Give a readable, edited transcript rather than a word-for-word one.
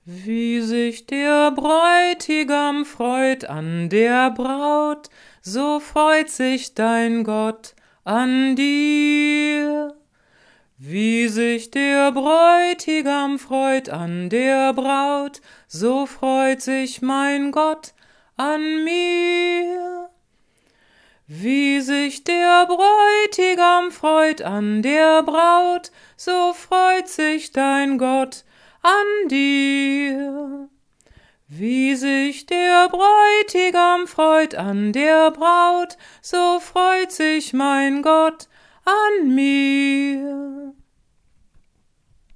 Wie sich der Bräutigam freut an der Braut, so freut sich dein Gott an dir. Wie sich der Bräutigam freut an der Braut, so freut sich mein Gott an mir. Wie sich der Bräutigam freut an der Braut, so freut sich dein Gott an dir. Wie sich der Bräutigam freut an der Braut, so freut sich mein Gott an mir.